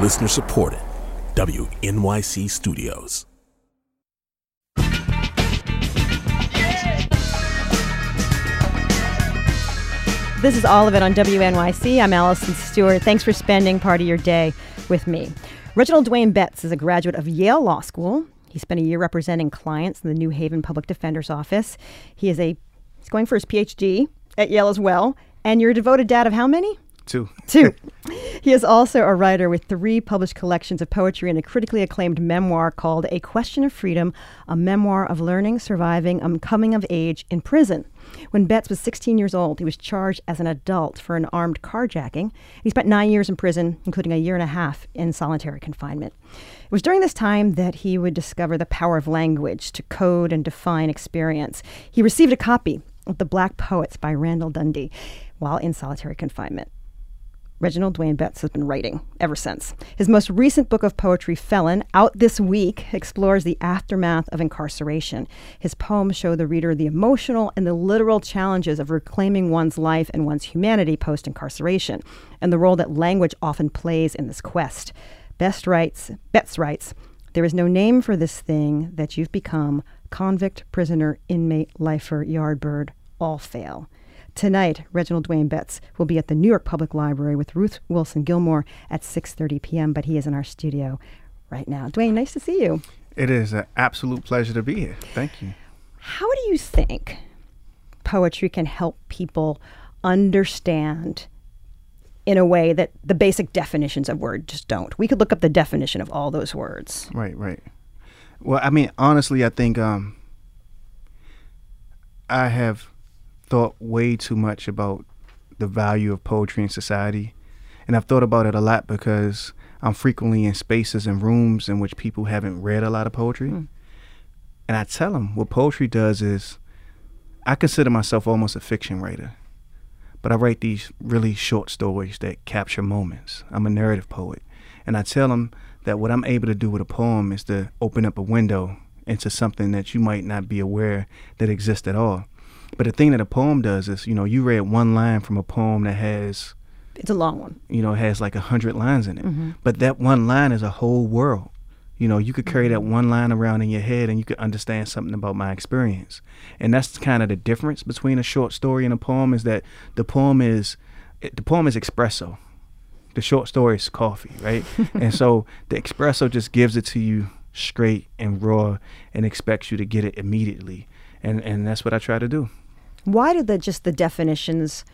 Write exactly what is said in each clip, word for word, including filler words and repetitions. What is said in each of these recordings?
Listener supported. W N Y C Studios. This is all of it on W N Y C. I'm Allison Stewart. Thanks for spending part of your day with me. Reginald Dwayne Betts is a graduate of Yale Law School. He spent a year representing clients in the New Haven Public Defender's Office. He is a he's going for his P H D at Yale as well. And you're a devoted dad of how many? Two. Two. He is also a writer with three published collections of poetry and a critically acclaimed memoir called A Question of Freedom, a memoir of learning, surviving, and coming of age in prison. When Betts was sixteen years old, he was charged as an adult for an armed carjacking. He spent nine years in prison, including a year and a half in solitary confinement. It was during this time that he would discover the power of language to code and define experience. He received a copy of The Black Poets by Randall Dundee while in solitary confinement. Reginald Dwayne Betts has been writing ever since. His most recent book of poetry, Felon, out this week, explores the aftermath of incarceration. His poems show the reader the emotional and the literal challenges of reclaiming one's life and one's humanity post-incarceration, and the role that language often plays in this quest. Best writes, Betts writes, "There is no name for this thing that you've become. Convict, prisoner, inmate, lifer, yardbird, all fail." Tonight, Reginald Dwayne Betts will be at the New York Public Library with Ruth Wilson Gilmore at six thirty p.m., but he is in our studio right now. Dwayne, nice to see you. It is an absolute pleasure to be here. Thank you. How do you think poetry can help people understand in a way that the basic definitions of words just don't? We could look up the definition of all those words. Right, right. Well, I mean, honestly, I think um, I have thought way too much about the value of poetry in society. And I've thought about it a lot because I'm frequently in spaces and rooms in which people haven't read a lot of poetry. Mm. And I tell them what poetry does is, I consider myself almost a fiction writer, but I write these really short stories that capture moments. I'm a narrative poet. And I tell them that what I'm able to do with a poem is to open up a window into something that you might not be aware that exists at all. But the thing that a poem does is, you know, you read one line from a poem that has... It's a long one. You know, has like a hundred lines in it. Mm-hmm. But that one line is a whole world. You know, you could carry that one line around in your head and you could understand something about my experience. And that's kind of the difference between a short story and a poem, is that the poem is, the poem is espresso. The short story is coffee, right? And so the espresso just gives it to you straight and raw and expects you to get it immediately. And and that's what I try to do. Why do the just the definitions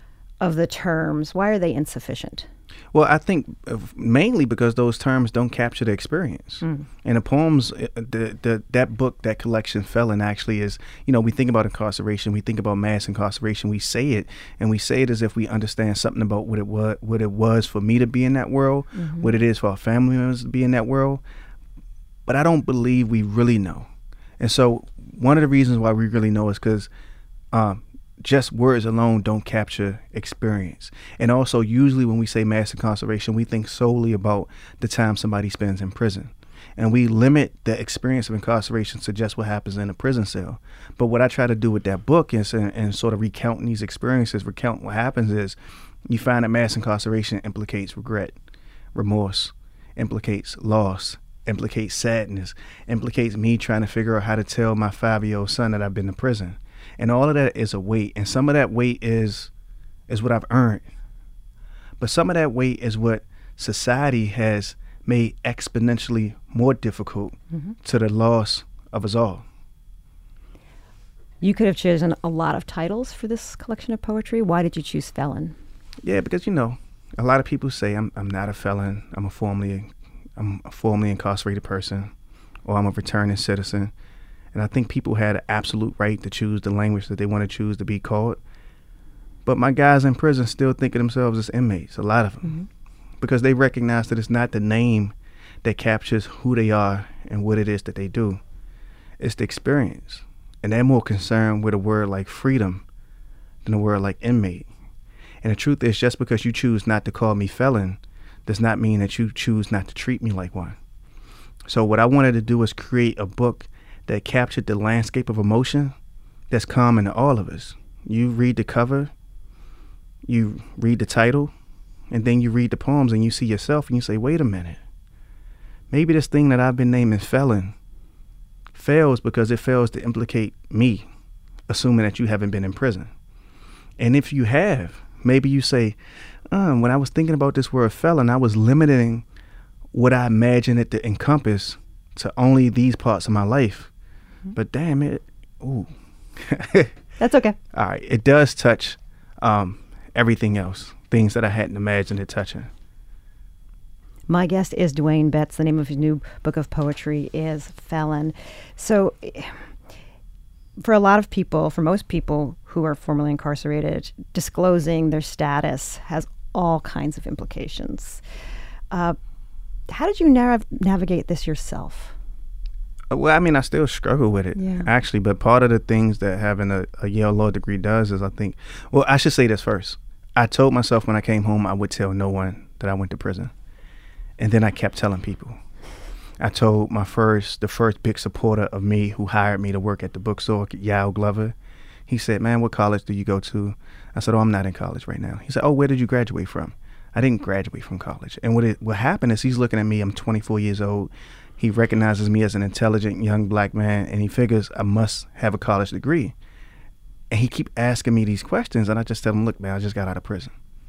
of the terms, why are they insufficient? Well, I think mainly because those terms don't capture the experience. Mm. And the poems, the, the that book, that collection, Felon, actually is, you know, we think about incarceration, we think about mass incarceration, we say it, and we say it as if we understand something about what it was, what it was for me to be in that world, mm-hmm. what it is for our family members to be in that world. But I don't believe we really know. And so one of the reasons why we really know is because Um, just words alone don't capture experience. And also, usually when we say mass incarceration, we think solely about the time somebody spends in prison. And we limit the experience of incarceration to just what happens in a prison cell. But what I try to do with that book is, and, and sort of recounting these experiences, recount what happens is, you find that mass incarceration implicates regret, remorse, implicates loss, implicates sadness, implicates me trying to figure out how to tell my five-year-old son that I've been to prison. And all of that is a weight. And some of that weight is is what I've earned. But some of that weight is what society has made exponentially more difficult mm-hmm. to the loss of us all. You could have chosen a lot of titles for this collection of poetry. Why did you choose Felon? Yeah, because, you know, a lot of people say I'm I'm not a felon. I'm a formerly I'm a formerly incarcerated person, or I'm a returning citizen. And I think people had an absolute right to choose the language that they want to choose to be called. But my guys in prison still think of themselves as inmates, a lot of them, mm-hmm. because they recognize that it's not the name that captures who they are and what it is that they do. It's the experience. And they're more concerned with a word like freedom than a word like inmate. And the truth is, just because you choose not to call me felon does not mean that you choose not to treat me like one. So what I wanted to do was create a book that captured the landscape of emotion that's common to all of us. You read the cover, you read the title, And then you read the poems and you see yourself and you say, wait a minute. Maybe this thing that I've been naming felon fails because it fails to implicate me, assuming that you haven't been in prison. And if you have, maybe you say, um, when I was thinking about this word felon, I was limiting what I imagined it to encompass to only these parts of my life. Mm-hmm. But damn it, ooh. That's okay. All right, it does touch um, everything else, things that I hadn't imagined it touching. My guest is Dwayne Betts. The name of his new book of poetry is Felon. So for a lot of people, for most people who are formerly incarcerated, disclosing their status has all kinds of implications. Uh, how did you nav- navigate this yourself? Well, I mean, I still struggle with it, yeah. actually. But part of the things that having a, a Yale law degree does is I think, well, I should say this first. I told myself when I came home I would tell no one that I went to prison. And then I kept telling people. I told my first, the first big supporter of me who hired me to work at the bookstore, Yao Glover. He said, man, what college do you go to? I said, oh, I'm not in college right now. He said, oh, where did you graduate from? I didn't graduate from college. And what it, what happened is he's looking at me. I'm twenty-four years old. He recognizes me as an intelligent young black man, and he figures I must have a college degree. And he keep asking me these questions, and I just tell him, look, man, I just got out of prison.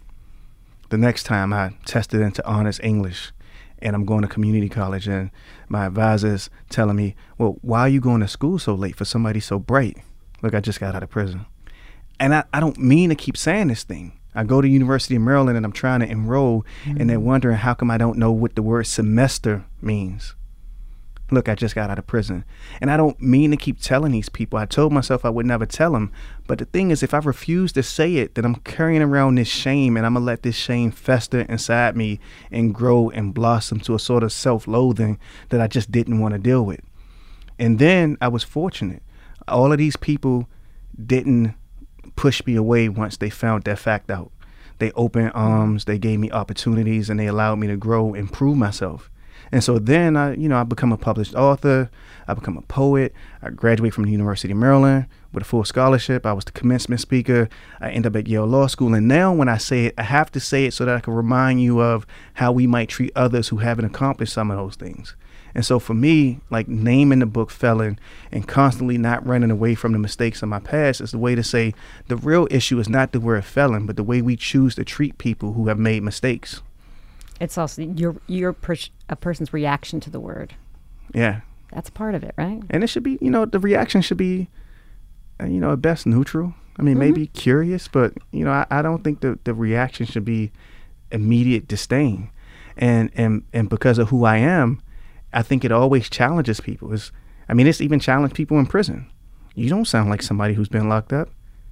The next time I tested into honors English, and I'm going to community college, and my advisor's telling me, well, why are you going to school so late for somebody so bright? Look, I just got out of prison. And I, I don't mean to keep saying this thing. I go to University of Maryland, and I'm trying to enroll, mm-hmm. and they're wondering how come I don't know what the word semester means. Look, I just got out of prison. And I don't mean to keep telling these people. I told myself I would never tell them. But the thing is, if I refuse to say it, then I'm carrying around this shame, and I'm going to let this shame fester inside me and grow and blossom to a sort of self-loathing that I just didn't want to deal with. And then I was fortunate. All of these people didn't push me away once they found that fact out. They opened arms, they gave me opportunities, and they allowed me to grow and prove myself. And so then I, you know, I become a published author. I become a poet. I graduate from the University of Maryland with a full scholarship. I was the commencement speaker. I end up at Yale Law School. And now when I say it, I have to say it so that I can remind you of how we might treat others who haven't accomplished some of those things. And so for me, like naming the book Felon and constantly not running away from the mistakes of my past is the way to say the real issue is not the word felon, but the way we choose to treat people who have made mistakes. It's also your your per- a person's reaction to the word. Yeah. That's part of it, right? And it should be, you know, the reaction should be, uh, you know, at best neutral. I mean, mm-hmm. maybe curious, but, you know, I, I don't think the, the reaction should be immediate disdain. And, and and because of who I am, I think it always challenges people. It's, I mean, it's even challenged people in prison. You don't sound like somebody who's been locked up.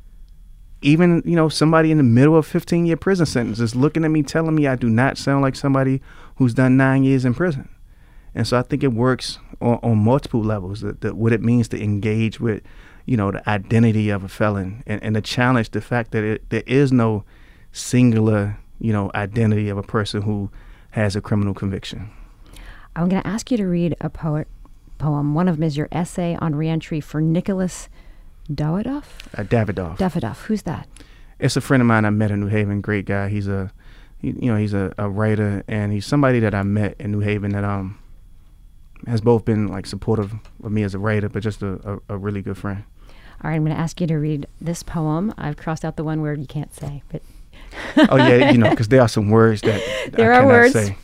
Even, you know, somebody in the middle of a fifteen-year prison sentence is looking at me, telling me I do not sound like somebody who's done nine years in prison. And so I think it works on, on multiple levels, that, that what it means to engage with, you know, the identity of a felon and, and to challenge the fact that it, there is no singular, you know, identity of a person who has a criminal conviction. I'm going to ask you to read a poet poem. One of them is your essay on reentry for Nicholas Davidoff? Uh, Davidoff. Davidoff. Who's that? It's a friend of mine I met in New Haven. Great guy. He's a, he, you know, he's a, a writer, and he's somebody that I met in New Haven that um has both been like supportive of me as a writer, but just a, a, a really good friend. All right, I'm going to ask you to read this poem. I've crossed out the one word you can't say, but. Oh yeah, you know, because there are some words that there I are cannot words. say.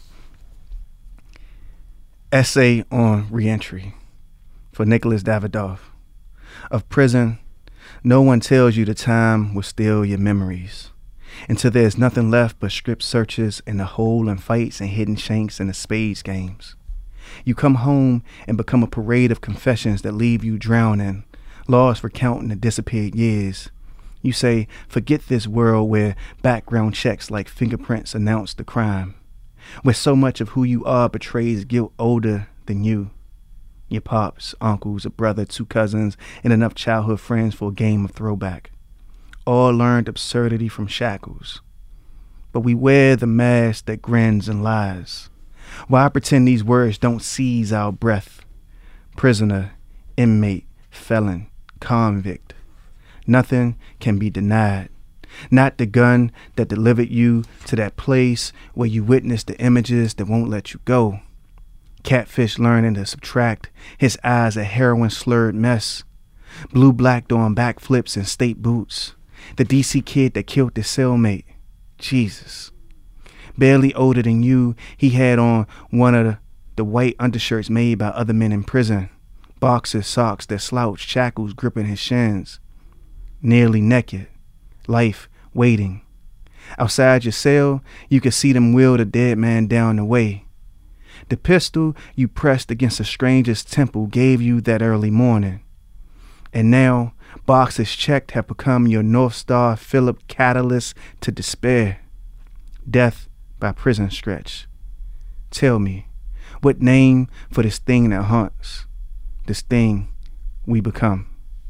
Essay on reentry for Nicholas Davidoff. Of prison, no one tells you the time will steal your memories until there's nothing left but script searches and the hole and fights and hidden shanks and the spades games. You come home and become a parade of confessions that leave you drowning, lost recounting the disappeared years. You say, forget this world where background checks like fingerprints announce the crime, where so much of who you are betrays guilt older than you. Your pops, uncles, a brother, two cousins, and enough childhood friends for a game of throwback. All learned absurdity from shackles. But we wear the mask that grins and lies. Why pretend these words don't seize our breath? Prisoner, inmate, felon, convict. Nothing can be denied. Not the gun that delivered you to that place where you witnessed the images that won't let you go. Catfish learning to subtract, his eyes a heroin slurred mess. Blue black doing backflips in state boots. The D C kid that killed his cellmate. Jesus. Barely older than you, he had on one of the, the white undershirts made by other men in prison. Boxer socks that slouched, shackles gripping his shins. Nearly naked. Life waiting. Outside your cell, you could see them wheel the dead man down the way. The pistol you pressed against a stranger's temple gave you that early morning. And now, boxes checked have become your North Star Philip catalyst to despair. Death by prison stretch. Tell me, what name for this thing that haunts? This thing we become?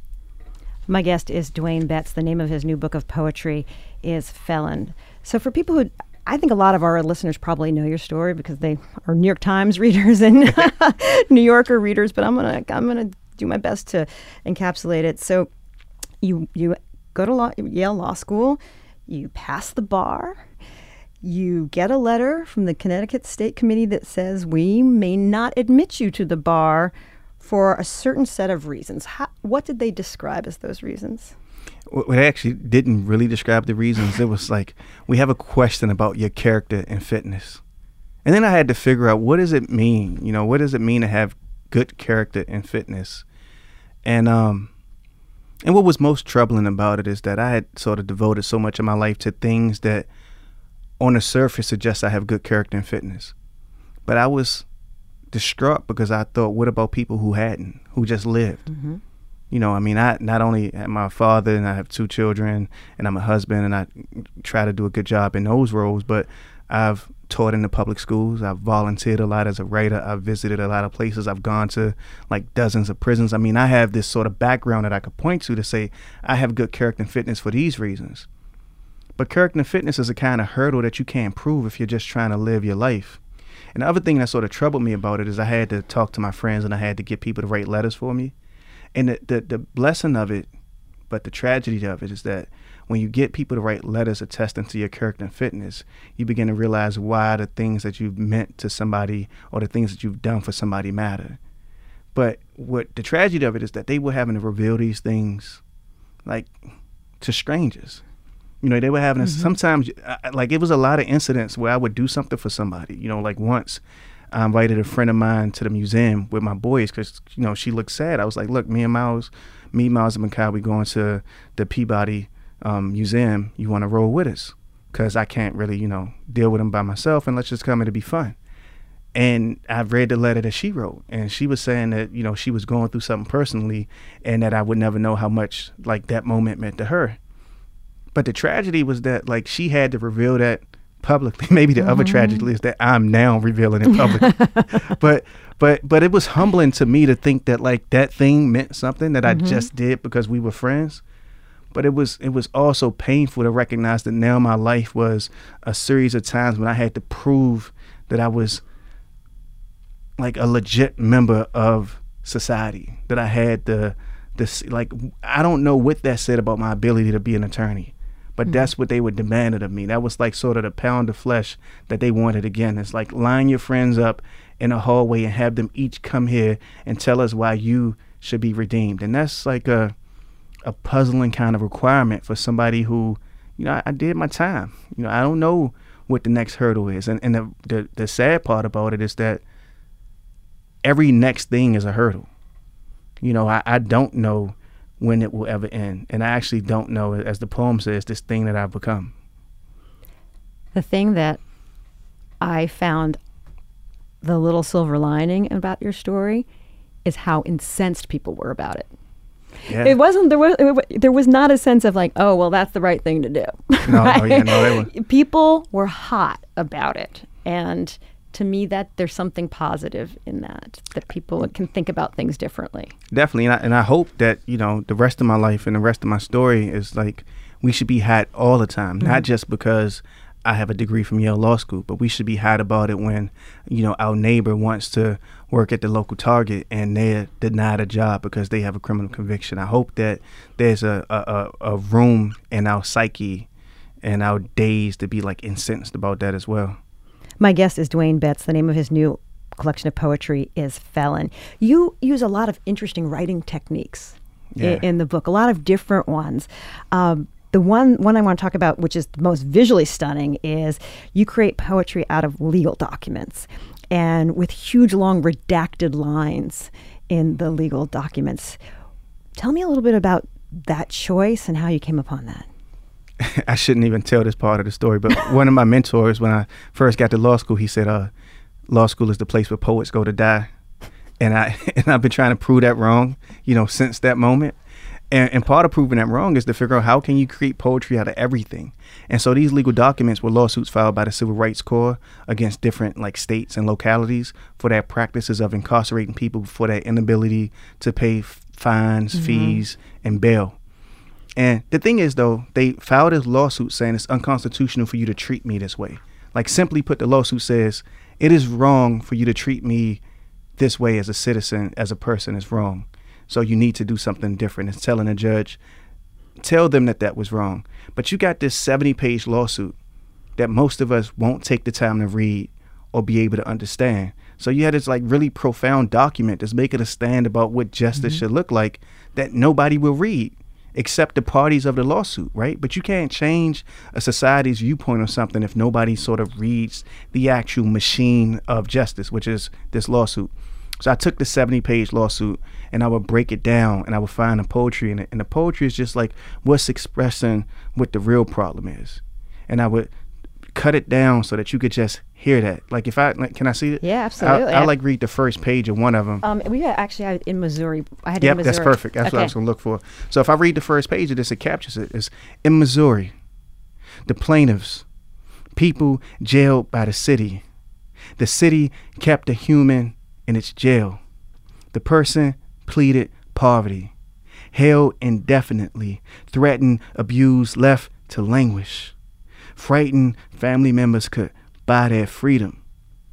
My guest is Dwayne Betts. The name of his new book of poetry is Felon. So for people who, I think a lot of our listeners probably know your story because they are New York Times readers and New Yorker readers, but I'm gonna I'm gonna do my best to encapsulate it. So you you go to law, Yale Law School, you pass the bar, you get a letter from the Connecticut State Committee that says we may not admit you to the bar for a certain set of reasons. How, what did they describe as those reasons? Well, they actually didn't really describe the reasons. It was like, we have a question about your character and fitness. And then I had to figure out, what does it mean? You know, what does it mean to have good character and fitness? And um, and what was most troubling about it is that I had sort of devoted so much of my life to things that on the surface suggest I have good character and fitness. But I was distraught because I thought, what about people who hadn't, who just lived? Mm-hmm. You know, I mean, I not only am my father and I have two children and I'm a husband and I try to do a good job in those roles, but I've taught in the public schools. I've volunteered a lot as a writer. I've visited a lot of places. I've gone to like dozens of prisons. I mean, I have this sort of background that I could point to to say I have good character and fitness for these reasons. But character and fitness is a kind of hurdle that you can't prove if you're just trying to live your life. And the other thing that sort of troubled me about it is I had to talk to my friends and I had to get people to write letters for me. And the, the, the blessing of it, but the tragedy of it is that when you get people to write letters attesting to your character and fitness, you begin to realize why the things that you've meant to somebody or the things that you've done for somebody matter. But what the tragedy of it is that they were having to reveal these things like to strangers. You know, they were having mm-hmm. sometimes, like it was a lot of incidents where I would do something for somebody. You know, like once I invited a friend of mine to the museum with my boys because, you know, she looked sad. I was like, look, me and Miles, me, Miles and Makai, we going to the Peabody um, Museum. You want to roll with us? Because I can't really, you know, deal with them by myself and let's just come in to be fun. And I read the letter that she wrote and she was saying that, you know, she was going through something personally and that I would never know how much like that moment meant to her. But the tragedy was that, like, she had to reveal that publicly. Maybe the mm-hmm. other tragedy is that I'm now revealing it publicly. but but but it was humbling to me to think that, like, that thing meant something that mm-hmm. I just did because we were friends. But it was it was also painful to recognize that now my life was a series of times when I had to prove that I was, like, a legit member of society, that I had the, the like, I don't know what that said about my ability to be an attorney. But mm-hmm. that's what they were demanded of me. That was like sort of the pound of flesh that they wanted again. It's like line your friends up in a hallway and have them each come here and tell us why you should be redeemed. And that's like a a puzzling kind of requirement for somebody who, you know, I, I did my time. You know, I don't know what the next hurdle is. And, and the, the, the sad part about it is that every next thing is a hurdle. You know, I, I don't know when it will ever end. And I actually don't know, as the poem says, this thing that I've become. The thing that I found the little silver lining about your story is how incensed people were about it. Yeah. It wasn't, there was, it, there was not a sense of like, oh, well, that's the right thing to do. No, right? no, yeah, no, they were. People were hot about it. And to me, that there's something positive in that, that people can think about things differently. Definitely. And I, and I hope that, you know, the rest of my life and the rest of my story is like, we should be hot all the time, mm-hmm. not just because I have a degree from Yale Law School, but we should be hot about it when, you know, our neighbor wants to work at the local Target and they're denied a job because they have a criminal conviction. I hope that there's a, a, a room in our psyche and our days to be like incensed about that as well. My guest is Dwayne Betts. The name of his new collection of poetry is Felon. You use a lot of interesting writing techniques Yeah. in, in the book, a lot of different ones. Um, the one, one I want to talk about, which is the most visually stunning, is you create poetry out of legal documents and with huge, long, redacted lines in the legal documents. Tell me a little bit about that choice and how you came upon that. I shouldn't even tell this part of the story, but one of my mentors, when I first got to law school, he said, uh, law school is the place where poets go to die. And, I, and I've been trying to prove that wrong, you know, since that moment. And, and part of proving that wrong is to figure out how can you create poetry out of everything. And so these legal documents were lawsuits filed by the Civil Rights Corps against different like states and localities for their practices of incarcerating people for their inability to pay f- fines, mm-hmm. fees, and bail. And the thing is, though, they filed this lawsuit saying it's unconstitutional for you to treat me this way. Like, simply put, the lawsuit says it is wrong for you to treat me this way as a citizen, as a person. Is wrong. So you need to do something different. It's telling a judge, tell them that that was wrong. But you got this seventy-page lawsuit that most of us won't take the time to read or be able to understand. So you had this like really profound document that's making a stand about what justice mm-hmm. should look like that nobody will read except the parties of the lawsuit, right? But you can't change a society's viewpoint on something if nobody sort of reads the actual machine of justice, which is this lawsuit. So I took the seventy-page lawsuit and I would break it down and I would find the poetry in it. And the poetry is just like what's expressing what the real problem is. And I would cut it down so that you could just hear that. Like if I, like, can I see it? Yeah, absolutely. I, I like read the first page of one of them. Um, we had actually had in Missouri. I had it yep, in Missouri. That's perfect. That's okay. what I was going to look for. So if I read the first page of this, it captures it. It's in Missouri, the plaintiffs, people jailed by the city. The city kept a human in its jail. The person pleaded poverty, held indefinitely, threatened, abused, left to languish. Frightened family members could buy their freedom.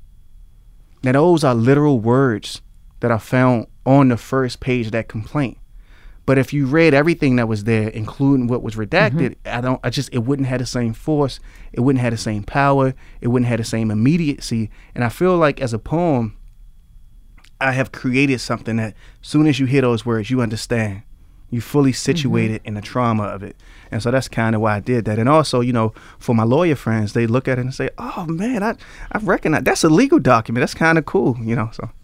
Now those are literal words that I found on the first page of that complaint. But if you read everything that was there, including what was redacted, mm-hmm. I don't I just it wouldn't have the same force, it wouldn't have the same power, it wouldn't have the same immediacy. And I feel like as a poem, I have created something that as soon as you hear those words, you understand. You fully situated mm-hmm. in the trauma of it. And so that's kind of why I did that. And also, you know, for my lawyer friends, they look at it and say, oh, man, I, I recognize that's a legal document. That's kind of cool, you know. So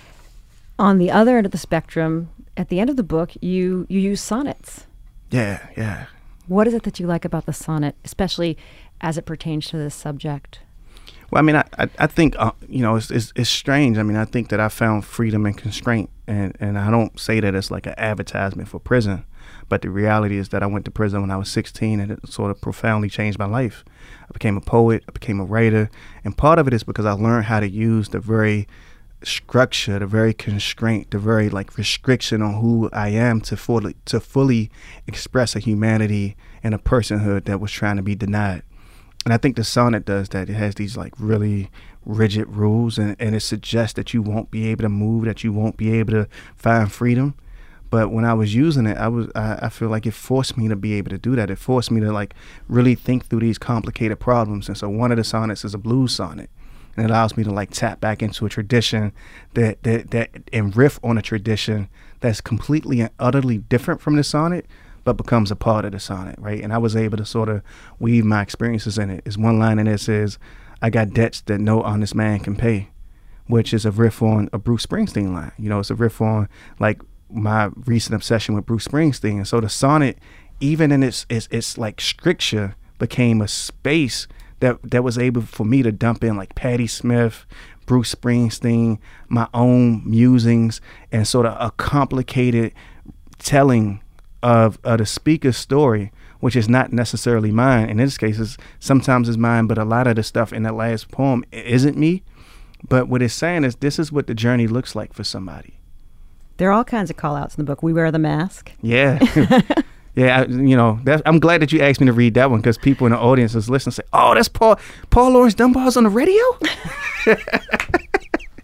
on the other end of the spectrum, at the end of the book, you, you use sonnets. Yeah, yeah. What is it that you like about the sonnet, especially as it pertains to this subject? Well, I mean, I, I, I think, uh, you know, it's, it's it's strange. I mean, I think that I found freedom and constraint. And, and I don't say that as like an advertisement for prison. But the reality is that I went to prison when I was sixteen and it sort of profoundly changed my life. I became a poet. I became a writer. And part of it is because I learned how to use the very structure, the very constraint, the very like restriction on who I am to fully, to fully express a humanity and a personhood that was trying to be denied. And I think the sonnet does that. It has these like really rigid rules and, and it suggests that you won't be able to move, that you won't be able to find freedom. But when I was using it, I was I, I feel like it forced me to be able to do that. It forced me to like really think through these complicated problems. And so one of the sonnets is a blues sonnet. And it allows me to like tap back into a tradition that that, that and riff on a tradition that's completely and utterly different from the sonnet, but becomes a part of the sonnet, right? And I was able to sort of weave my experiences in it. There's one line in it that says, I got debts that no honest man can pay, which is a riff on a Bruce Springsteen line. You know, it's a riff on like my recent obsession with Bruce Springsteen. And so the sonnet, even in its its, its like stricture, became a space that, that was able for me to dump in like Patti Smith, Bruce Springsteen, my own musings, and sort of a complicated telling Of, of the speaker's story, which is not necessarily mine. In this case, it's, sometimes it's mine, but a lot of the stuff in that last poem isn't me. But what it's saying is this is what the journey looks like for somebody. There are all kinds of call outs in the book. We wear the mask. Yeah. yeah, I, you know, that, I'm glad that you asked me to read that one because people in the audience is listening and say, oh, that's Paul, Paul Laurence Dunbar's on the radio?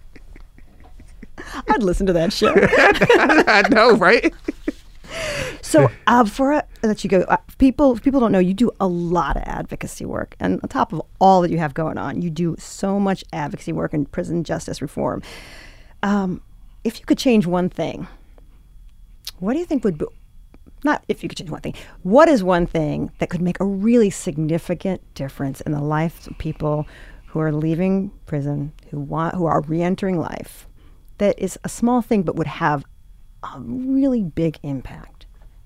I'd listen to that show. I know, right? So uh, before I let you go, uh, people people don't know you do a lot of advocacy work. And on top of all that you have going on, you do so much advocacy work in prison justice reform. Um, if you could change one thing, what do you think would be, not if you could change one thing, what is one thing that could make a really significant difference in the lives of people who are leaving prison, who want, who are re-entering life, that is a small thing but would have a really big impact?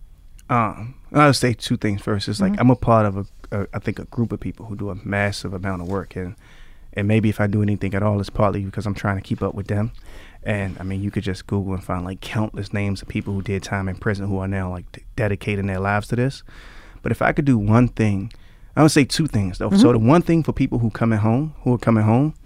Um, I would say two things first. It's like Mm-hmm. I'm a part of a, a, I think, a group of people who do a massive amount of work, and and maybe if I do anything at all, it's partly because I'm trying to keep up with them. And I mean, you could just Google and find like countless names of people who did time in prison who are now like d- dedicating their lives to this. But if I could do one thing, I would say two things though. Mm-hmm. So the one thing for people who coming home, who are coming home,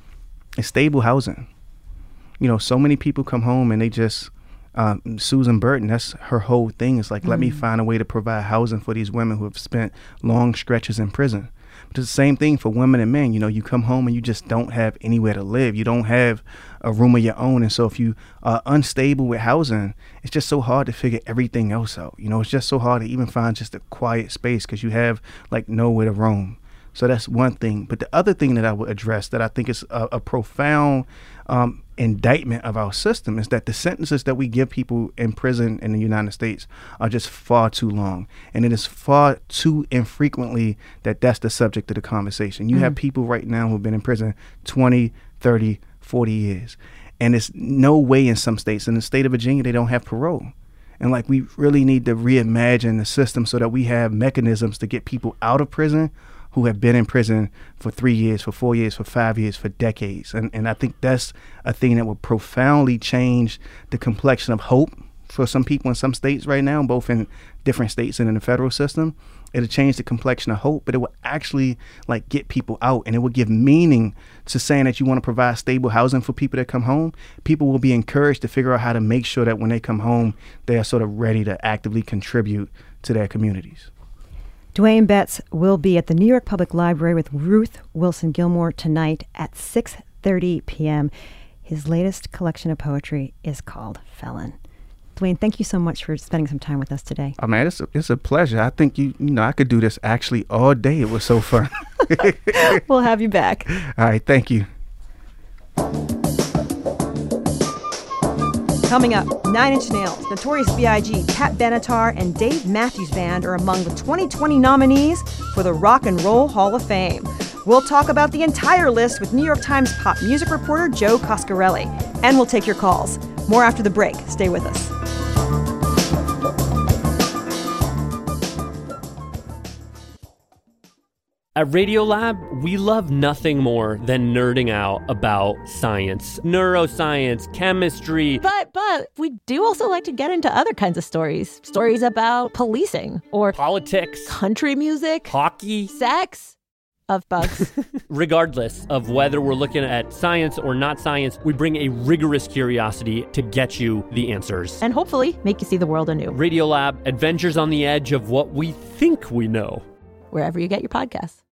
is stable housing. You know, so many people come home and they just. Um, Susan Burton, that's her whole thing. Is like, mm. let me find a way to provide housing for these women who have spent long stretches in prison. But it's the same thing for women and men. You know, you come home and you just don't have anywhere to live. You don't have a room of your own. And so if you are unstable with housing, it's just so hard to figure everything else out. You know, it's just so hard to even find just a quiet space because you have like nowhere to roam. So that's one thing. But the other thing that I would address that I think is a, a profound um, indictment of our system is that the sentences that we give people in prison in the United States are just far too long. And it is far too infrequently that that's the subject of the conversation. You mm-hmm. have people right now who have been in prison twenty, thirty, forty years. And it's no way in some states. In the state of Virginia, they don't have parole. And like we really need to reimagine the system so that we have mechanisms to get people out of prison who have been in prison for three years, for four years, for five years, for decades. And and I think that's a thing that will profoundly change the complexion of hope for some people in some states right now, both in different states and in the federal system. It'll change the complexion of hope, but it will actually like get people out, and it will give meaning to saying that you want to provide stable housing for people that come home. People will be encouraged to figure out how to make sure that when they come home, they're sort of ready to actively contribute to their communities. Dwayne Betts will be at the New York Public Library with Ruth Wilson Gilmore tonight at six thirty p.m. His latest collection of poetry is called Felon. Dwayne, thank you so much for spending some time with us today. Oh, man, it's a, it's a pleasure. I think, you you know, I could do this actually all day. It was so fun. We'll have you back. All right, thank you. Coming up, Nine Inch Nails, Notorious B I G, Pat Benatar, and Dave Matthews Band are among the twenty twenty nominees for the Rock and Roll Hall of Fame. We'll talk about the entire list with New York Times pop music reporter Joe Coscarelli. And we'll take your calls. More after the break. Stay with us. At Radiolab, we love nothing more than nerding out about science, neuroscience, chemistry. But, but, we do also like to get into other kinds of stories. Stories about policing or politics, country music, hockey, sex, of bugs. Regardless of whether we're looking at science or not science, we bring a rigorous curiosity to get you the answers. And hopefully make you see the world anew. Radiolab, adventures on the edge of what we think we know. Wherever you get your podcasts.